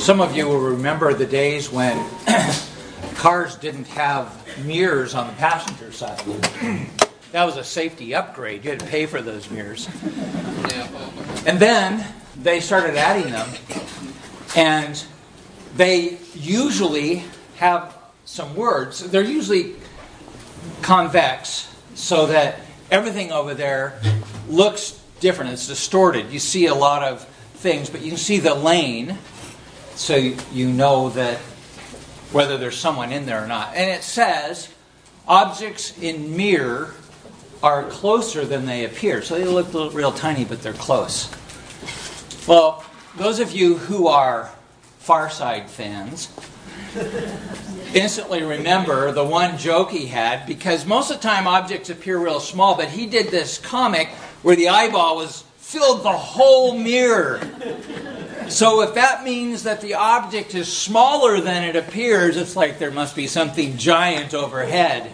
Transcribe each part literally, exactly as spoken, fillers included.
Some of you will remember the days when cars didn't have mirrors on the passenger side. That was a safety upgrade. You had to pay for those mirrors. And then they started adding them, and they usually have some words. They're usually convex, so that everything over there looks different. It's distorted. You see a lot of things, but you can see the lane, so you know that whether there's someone in there or not. And it says, objects in mirror are closer than they appear. So they look real tiny, but they're close. Well, those of you who are Far Side fans instantly remember the one joke he had, because most of the time objects appear real small, but he did this comic where the eyeball was filled the whole mirror. So if that means that the object is smaller than it appears, it's like there must be something giant overhead.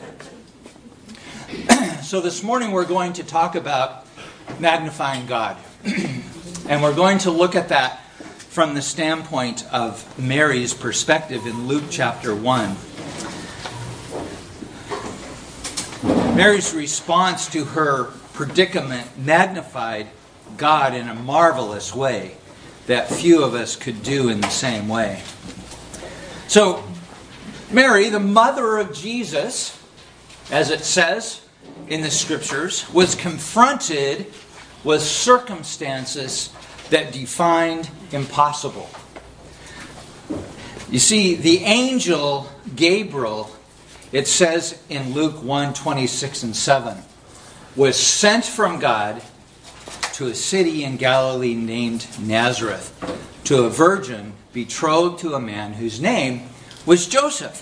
So this morning we're going to talk about magnifying God. And we're going to look at that from the standpoint of Mary's perspective in Luke chapter one. Mary's response to her predicament magnified God in a marvelous way that few of us could do in the same way. So, Mary, the mother of Jesus, as it says in the Scriptures, was confronted with circumstances that defined impossible. You see, the angel Gabriel, it says in Luke one, twenty-six and seven, was sent from God to a city in Galilee named Nazareth, to a virgin betrothed to a man whose name was Joseph.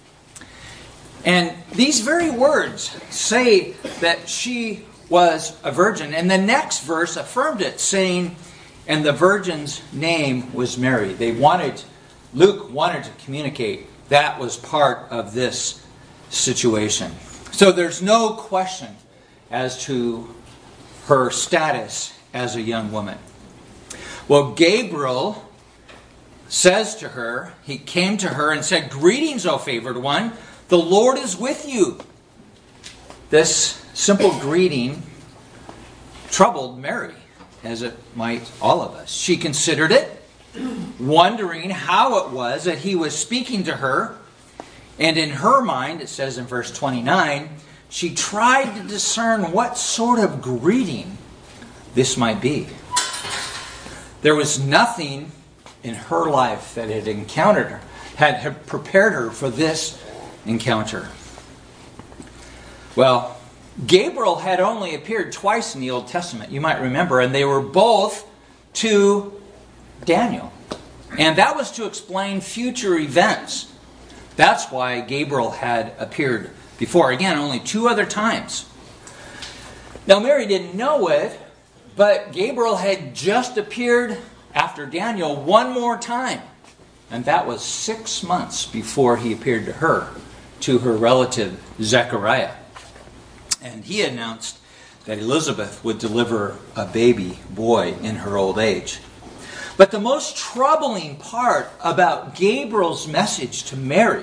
And these very words say that she was a virgin. And the next verse affirmed it, saying, and the virgin's name was Mary. They wanted, Luke wanted to communicate that was part of this situation. So there's no question as to her status as a young woman. Well, Gabriel says to her, he came to her and said, greetings, O favored one, the Lord is with you. This simple greeting troubled Mary, as it might all of us. She considered it, wondering how it was that he was speaking to her. And in her mind, it says in verse twenty-nine, she tried to discern what sort of greeting this might be. There was nothing in her life that had encountered her, had, had prepared her for this encounter. Well, Gabriel had only appeared twice in the Old Testament, you might remember, and they were both to Daniel. And that was to explain future events. That's why Gabriel had appeared before. Again, only two other times. Now, Mary didn't know it, but Gabriel had just appeared after Daniel one more time. And that was six months before he appeared to her, to her relative Zechariah. And he announced that Elizabeth would deliver a baby boy in her old age. But the most troubling part about Gabriel's message to Mary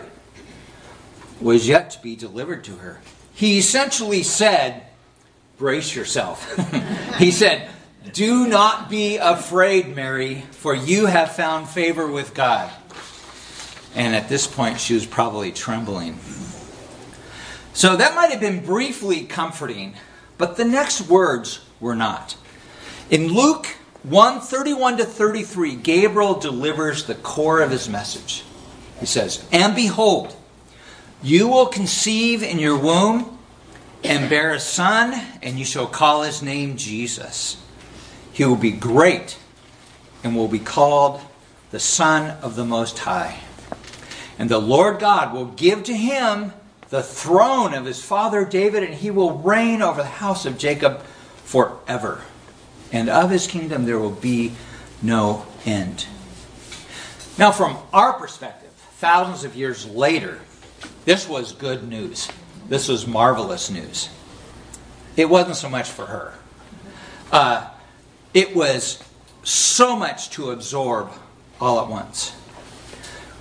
was yet to be delivered to her. He essentially said, brace yourself. He said, do not be afraid, Mary, for you have found favor with God. And at this point, she was probably trembling. So that might have been briefly comforting, but the next words were not. In Luke one, thirty-one to thirty-three, Gabriel delivers the core of his message. He says, and behold, you will conceive in your womb and bear a son, and you shall call his name Jesus. He will be great and will be called the Son of the Most High. And the Lord God will give to him the throne of his father David, and he will reign over the house of Jacob forever. And of his kingdom there will be no end. Now, from our perspective, thousands of years later, this was good news. This was marvelous news. It wasn't so much for her. Uh, it was so much to absorb all at once.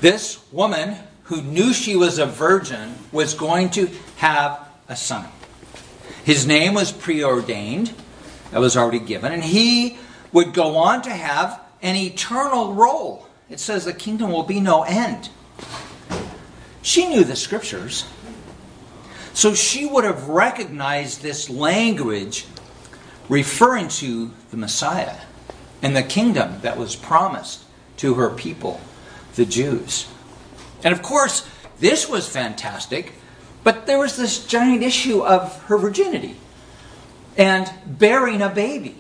This woman who knew she was a virgin was going to have a son. His name was preordained. That was already given. And he would go on to have an eternal role. It says the kingdom will be no end. She knew the scriptures. So she would have recognized this language referring to the Messiah and the kingdom that was promised to her people, the Jews. And of course, this was fantastic, but there was this giant issue of her virginity and bearing a baby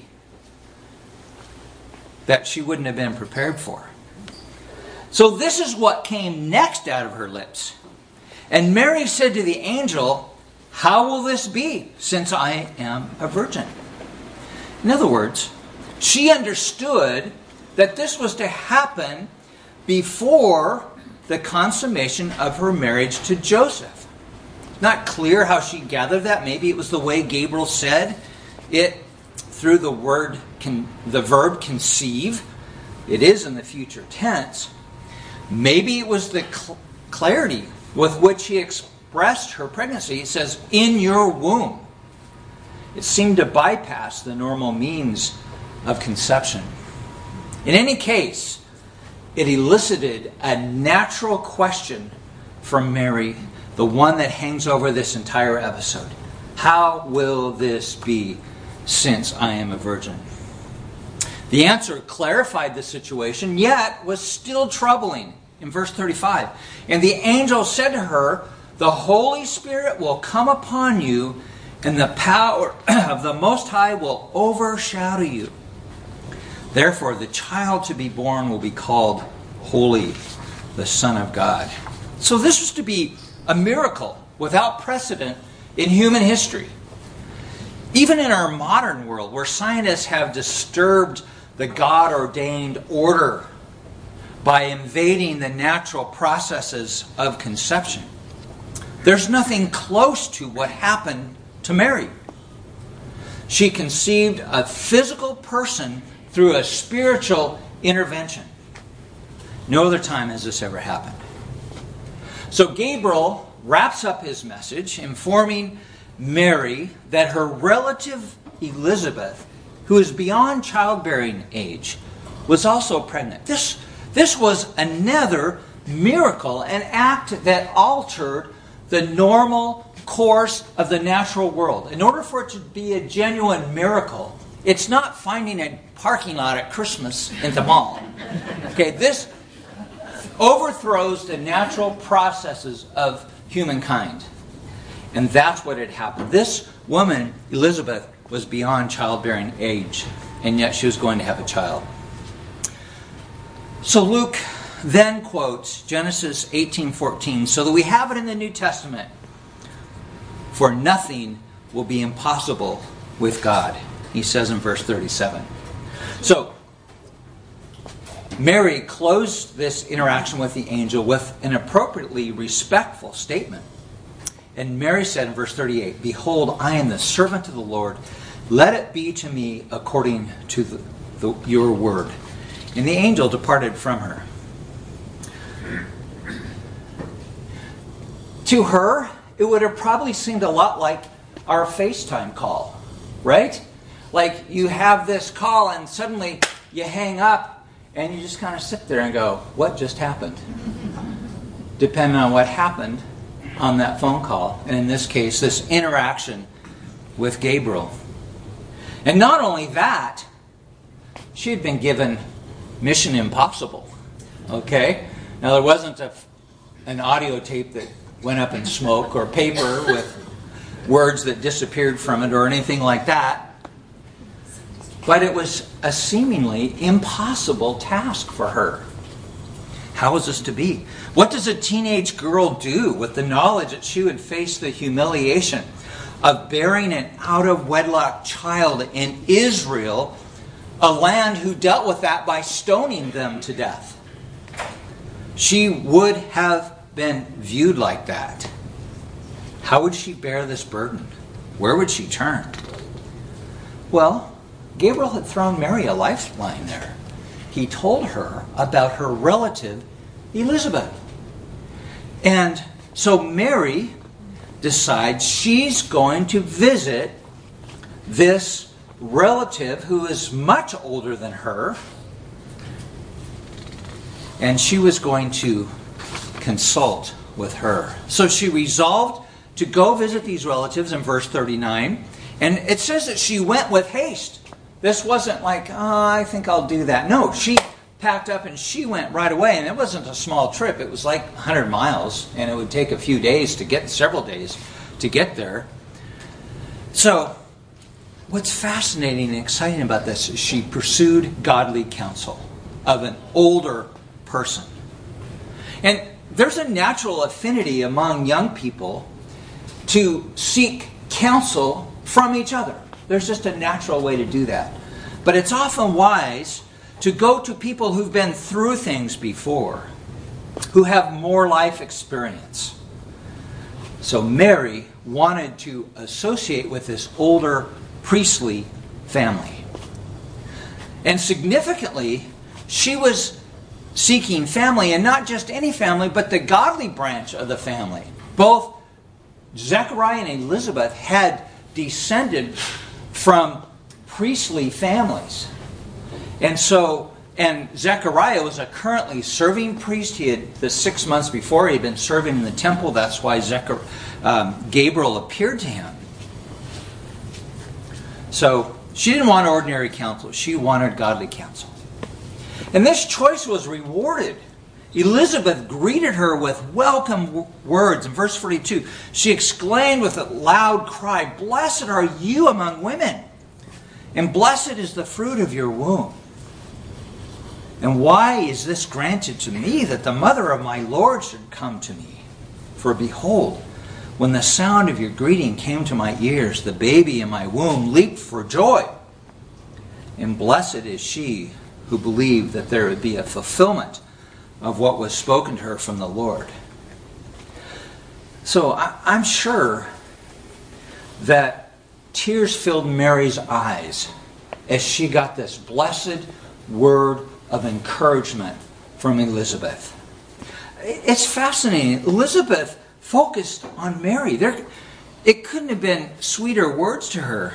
that she wouldn't have been prepared for. So this is what came next out of her lips. And Mary said to the angel, "How will this be, since I am a virgin?" In other words, she understood that this was to happen before the consummation of her marriage to Joseph. Not clear how she gathered that. Maybe it was the way Gabriel said it through the word, con, the verb conceive. It is in the future tense. Maybe it was the cl- clarity with which he expressed her pregnancy. It says, "in your womb." It seemed to bypass the normal means of conception. In any case, it elicited a natural question from Mary, the one that hangs over this entire episode. How will this be, since I am a virgin? The answer clarified the situation, yet was still troubling. In verse thirty-five, and the angel said to her, "The Holy Spirit will come upon you, and the power of the Most High will overshadow you. Therefore, the child to be born will be called Holy, the Son of God." So this was to be a miracle without precedent in human history. Even in our modern world, where scientists have disturbed the God-ordained order by invading the natural processes of conception, there's nothing close to what happened to Mary. She conceived a physical person through a spiritual intervention. No other time has this ever happened. So Gabriel wraps up his message, informing Mary that her relative Elizabeth, who is beyond childbearing age, was also pregnant. This, this was another miracle, an act that altered the normal course of the natural world. In order for it to be a genuine miracle, it's not finding a parking lot at Christmas in the mall. Okay, this overthrows the natural processes of humankind. And that's what had happened. This woman, Elizabeth, was beyond childbearing age, and yet she was going to have a child. So Luke then quotes Genesis eighteen fourteen, so that we have it in the New Testament. For nothing will be impossible with God, he says in verse thirty-seven. So, Mary closed this interaction with the angel with an appropriately respectful statement. And Mary said in verse thirty-eight, "Behold, I am the servant of the Lord. Let it be to me according to the, the, your word." And the angel departed from her. To her, it would have probably seemed a lot like our FaceTime call, right? Like you have this call and suddenly you hang up and you just kind of sit there and go, what just happened? Depending on what happened on that phone call. And in this case, this interaction with Gabriel. And not only that, she had been given Mission Impossible. Okay? Now there wasn't a, an audio tape that went up in smoke or paper with words that disappeared from it or anything like that. But it was a seemingly impossible task for her. How is this to be? What does a teenage girl do with the knowledge that she would face the humiliation of bearing an out-of-wedlock child in Israel, a land who dealt with that by stoning them to death? She would have been viewed like that. How would she bear this burden? Where would she turn? Well, Gabriel had thrown Mary a lifeline there. He told her about her relative Elizabeth. And so Mary decides she's going to visit this relative who is much older than her. And she was going to consult with her. So she resolved to go visit these relatives in verse thirty-nine. And it says that she went with haste. This wasn't like, oh, I think I'll do that. No, she packed up and she went right away. And it wasn't a small trip. It was like one hundred miles. And it would take a few days to get, several days to get there. So what's fascinating and exciting about this is she pursued godly counsel of an older person. And there's a natural affinity among young people to seek counsel from each other. There's just a natural way to do that. But it's often wise to go to people who've been through things before, who have more life experience. So Mary wanted to associate with this older priestly family. And significantly, she was seeking family, and not just any family, but the godly branch of the family. Both Zechariah and Elizabeth had descended from priestly families. And so, and Zechariah was a currently serving priest. He had, the six months before, he had been serving in the temple. That's why Zechariah, um, Gabriel appeared to him. So, she didn't want ordinary counsel. She wanted godly counsel. And this choice was rewarded. Elizabeth greeted her with welcome w- words. In verse forty-two, she exclaimed with a loud cry, "Blessed are you among women, and blessed is the fruit of your womb. And why is this granted to me, that the mother of my Lord should come to me? For behold, when the sound of your greeting came to my ears, the baby in my womb leaped for joy. And blessed is she who believed that there would be a fulfillment of what was spoken to her from the Lord." So I, I'm sure that tears filled Mary's eyes as she got this blessed word of encouragement from Elizabeth. It's fascinating. Elizabeth focused on Mary. There, it couldn't have been sweeter words to her.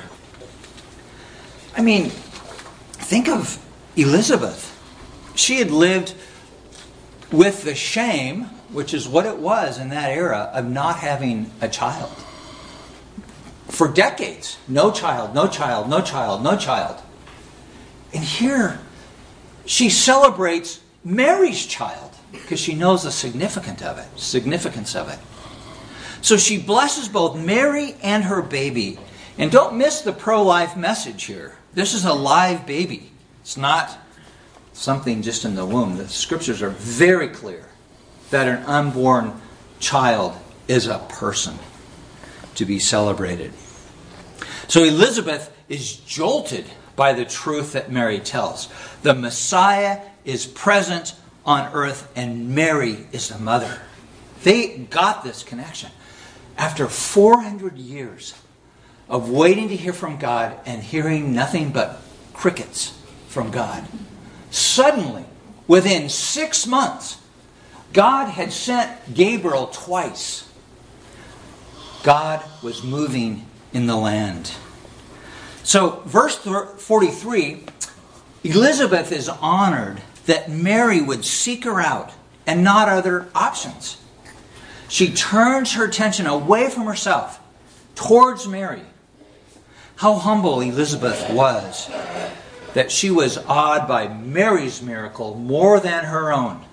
I mean, think of Elizabeth. She had lived with the shame, which is what it was in that era, of not having a child. For decades. No child, no child, no child, no child. And here, she celebrates Mary's child because she knows the significance of it. Significance of it. So she blesses both Mary and her baby. And don't miss the pro-life message here. This is a live baby. It's not something just in the womb. The scriptures are very clear that an unborn child is a person to be celebrated. So Elizabeth is jolted by the truth that Mary tells. The Messiah is present on earth and Mary is the mother. They got this connection. After four hundred years of waiting to hear from God and hearing nothing but crickets from God, suddenly, within six months, God had sent Gabriel twice. God was moving in the land. So, verse forty-three, Elizabeth is honored that Mary would seek her out and not other options. She turns her attention away from herself towards Mary. How humble Elizabeth was that she was awed by Mary's miracle more than her own.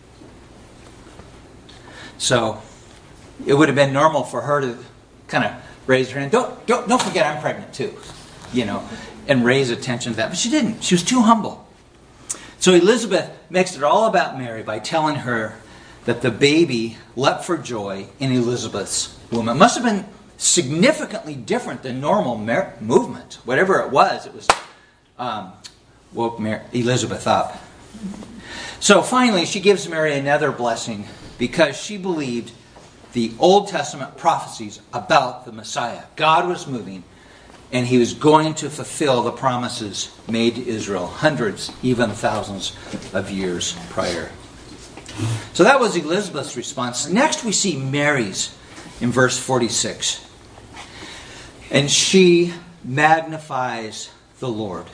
So, it would have been normal for her to kind of raise her hand. Don't, don't, don't forget I'm pregnant too. You know, and raise attention to that. But she didn't. She was too humble. So Elizabeth makes it all about Mary by telling her that the baby leapt for joy in Elizabeth's womb. It must have been significantly different than normal mer- movement. Whatever it was, it was um, woke Mary, Elizabeth up. So finally, she gives Mary another blessing because she believed the Old Testament prophecies about the Messiah. God was moving, and He was going to fulfill the promises made to Israel hundreds, even thousands of years prior. So that was Elizabeth's response. Next we see Mary's in verse forty-six. And she magnifies the Lord.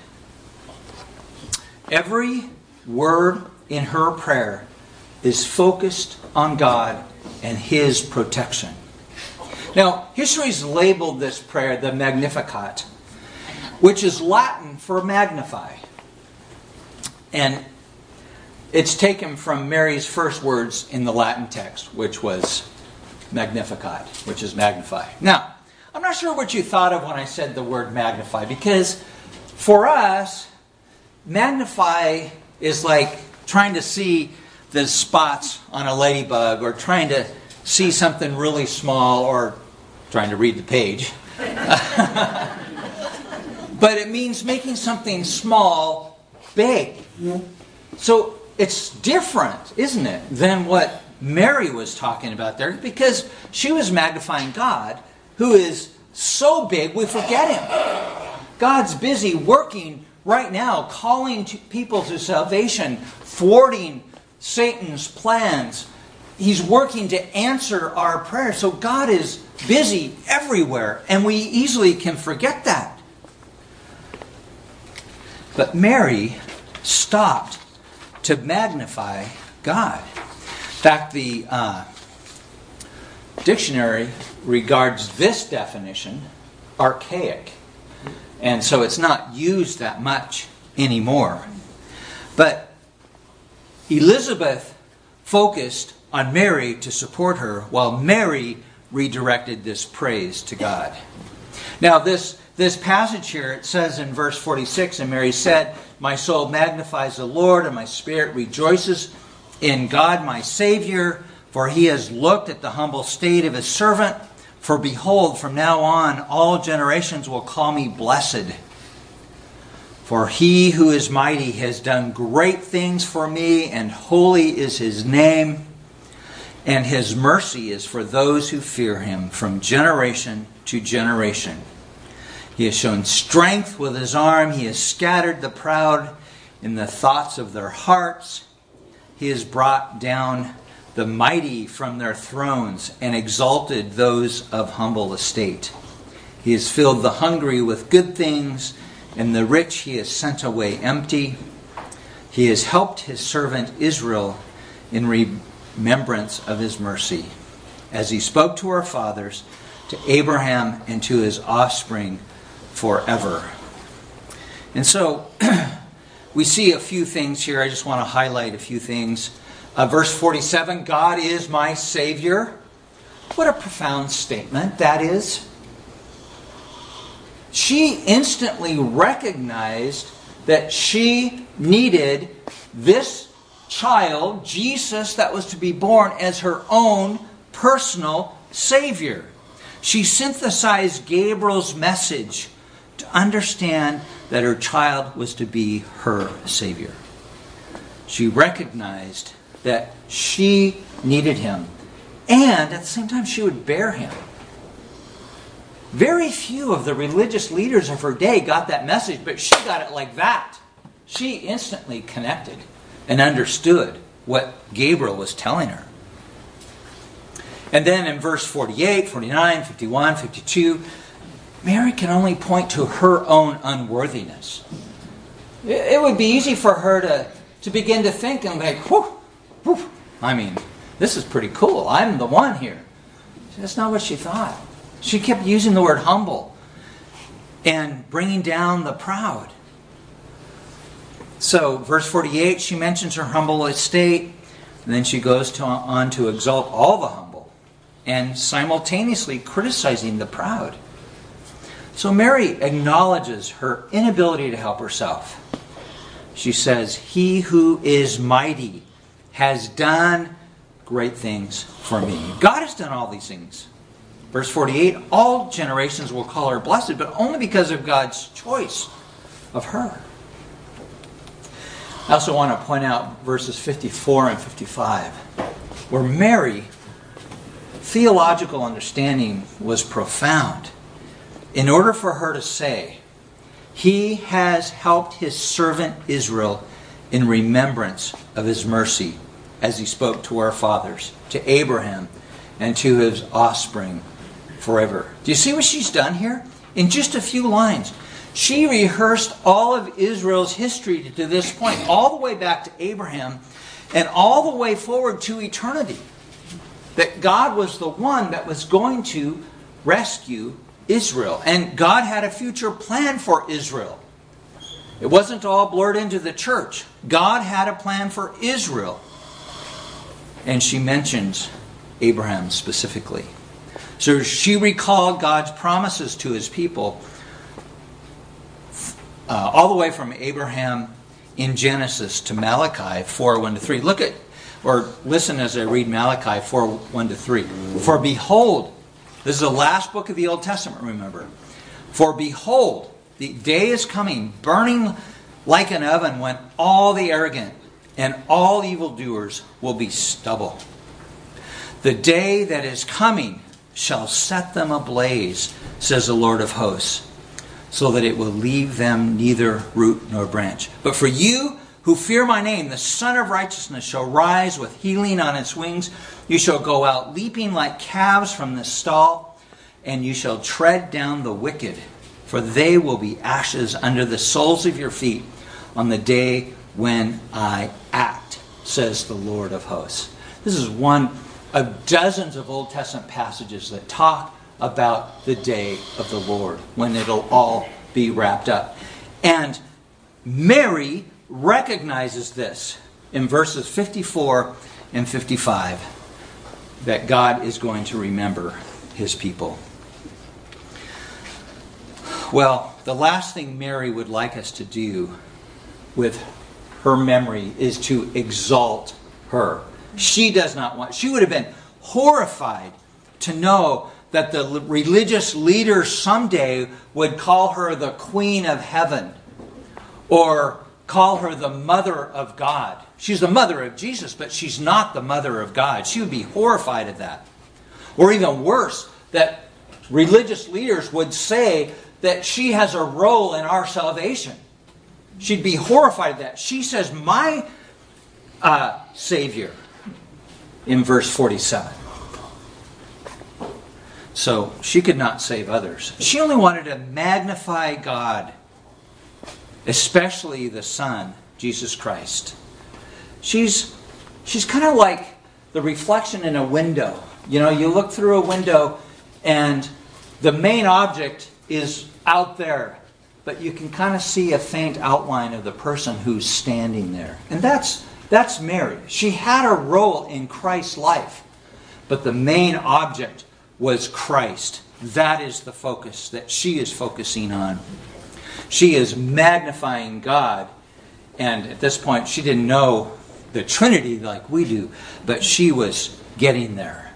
Every word in her prayer is focused on God and His protection. Now, history's labeled this prayer the Magnificat, which is Latin for magnify. And it's taken from Mary's first words in the Latin text, which was Magnificat, which is magnify. Now, I'm not sure what you thought of when I said the word magnify, because for us, magnify is like trying to see the spots on a ladybug, or trying to see something really small, or trying to read the page. But it means making something small big. So it's different, isn't it, than what Mary was talking about there, because she was magnifying God, who is so big we forget Him. God's busy working right now, calling to people to salvation, thwarting Satan's plans. He's working to answer our prayers. So God is busy everywhere, and we easily can forget that. But Mary stopped to magnify God. In fact, the uh, dictionary regards this definition archaic. And so it's not used that much anymore. But Elizabeth focused on Mary to support her, while Mary redirected this praise to God. Now this, this passage here, it says in verse forty-six, and Mary said, "My soul magnifies the Lord, and my spirit rejoices in God my Savior, for He has looked at the humble state of His servant. For behold, from now on all generations will call me blessed. For He who is mighty has done great things for me, and holy is His name. And His mercy is for those who fear Him from generation to generation. He has shown strength with His arm. He has scattered the proud in the thoughts of their hearts. He has brought down the mighty from their thrones and exalted those of humble estate. He has filled the hungry with good things, and the rich He has sent away empty. He has helped His servant Israel in remembrance of His mercy, as He spoke to our fathers, to Abraham and to his offspring forever." And so we see a few things here. I just want to highlight a few things. Uh, verse forty-seven, God is my Savior. What a profound statement that is. She instantly recognized that she needed this child, Jesus, that was to be born, as her own personal Savior. She synthesized Gabriel's message to understand that her child was to be her Savior. She recognized that she needed Him, and at the same time she would bear Him. Very few of the religious leaders of her day got that message, but she got it like that. She instantly connected and understood what Gabriel was telling her. And then in verse forty-eight, forty-nine, fifty-one, fifty-two, Mary can only point to her own unworthiness. It would be easy for her to, to begin to think and like, whew, whew, I mean, this is pretty cool. I'm the one here. That's not what she thought. She kept using the word humble and bringing down the proud. So, verse forty-eight, she mentions her humble estate, and then she goes to, on to exalt all the humble, and simultaneously criticizing the proud. So Mary acknowledges her inability to help herself. She says, "He who is mighty has done great things for me." God has done all these things. Verse forty-eight, all generations will call her blessed, but only because of God's choice of her. I also want to point out verses fifty-four and fifty-five, where Mary, theological understanding was profound. In order for her to say, "He has helped His servant Israel in remembrance of His mercy," as he spoke to our fathers, to Abraham, and to his offspring forever. Do you see what she's done here? In just a few lines, she rehearsed all of Israel's history to this point, all the way back to Abraham, and all the way forward to eternity. That God was the one that was going to rescue Israel. And God had a future plan for Israel. It wasn't all blurred into the church. God had a plan for Israel. And she mentions Abraham specifically. So she recalled God's promises to his people uh, all the way from Abraham in Genesis to Malachi four, one to three. Look at, or listen as I read Malachi four, one to three. For behold, this is the last book of the Old Testament, remember. For behold, the day is coming, burning like an oven, when all the arrogant and all evildoers will be stubble. The day that is coming shall set them ablaze, says the Lord of hosts, so that it will leave them neither root nor branch. But for you who fear my name, the Son of Righteousness shall rise with healing on its wings. You shall go out leaping like calves from the stall, and you shall tread down the wicked, for they will be ashes under the soles of your feet on the day when I act, says the Lord of hosts. This is one of dozens of Old Testament passages that talk about the day of the Lord, when it'll all be wrapped up. And Mary recognizes this in verses fifty-four and fifty-five, that God is going to remember his people. Well, the last thing Mary would like us to do with her memory is to exalt her. She does not want, she would have been horrified to know that the religious leaders someday would call her the Queen of Heaven, or call her the Mother of God. She's the mother of Jesus, but she's not the Mother of God. She would be horrified at that. Or even worse, that religious leaders would say that she has a role in our salvation. She'd be horrified at that. She says, my uh, Savior, in verse forty-seven. So she could not save others. She only wanted to magnify God, especially the Son, Jesus Christ. She's she's kind of like the reflection in a window. You know, you look through a window and the main object is out there, but you can kind of see a faint outline of the person who's standing there. And that's that's Mary. She had a role in Christ's life, but the main object was Christ. That is the focus that she is focusing on. She is magnifying God, and at this point she didn't know the Trinity like we do, but she was getting there.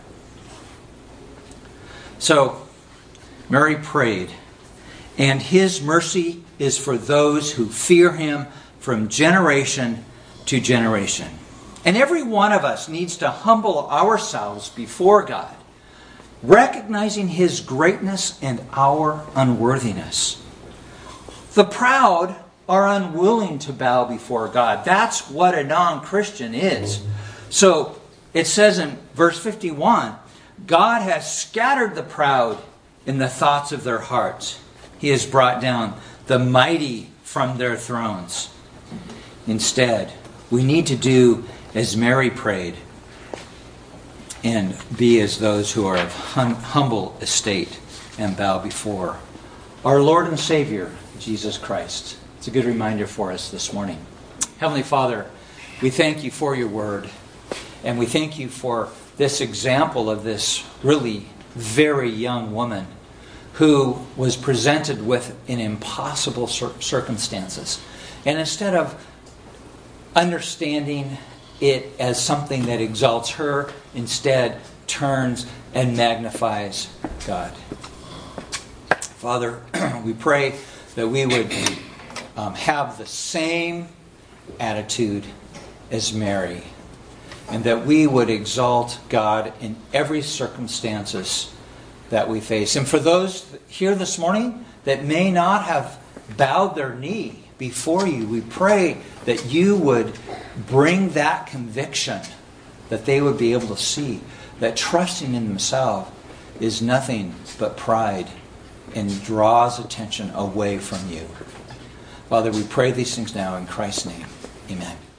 So Mary prayed, and his mercy is for those who fear him from generation to generation. And every one of us needs to humble ourselves before God, recognizing his greatness and our unworthiness. The proud are unwilling to bow before God. That's what a non-Christian is. So it says in verse fifty-one, God has scattered the proud in the thoughts of their hearts. He has brought down the mighty from their thrones. Instead, we need to do as Mary prayed and be as those who are of hum- humble estate and bow before our Lord and Savior, Jesus Christ. It's a good reminder for us this morning. Heavenly Father, we thank you for your word, and we thank you for this example of this really very young woman who was presented with in impossible cir- circumstances. And instead of understanding it as something that exalts her, instead turns and magnifies God. Father, we pray that we would um, have the same attitude as Mary, and that we would exalt God in every circumstances that we face. And for those here this morning that may not have bowed their knee before you, we pray that you would bring that conviction that they would be able to see that trusting in themselves is nothing but pride and draws attention away from you. Father, we pray these things now in Christ's name. Amen.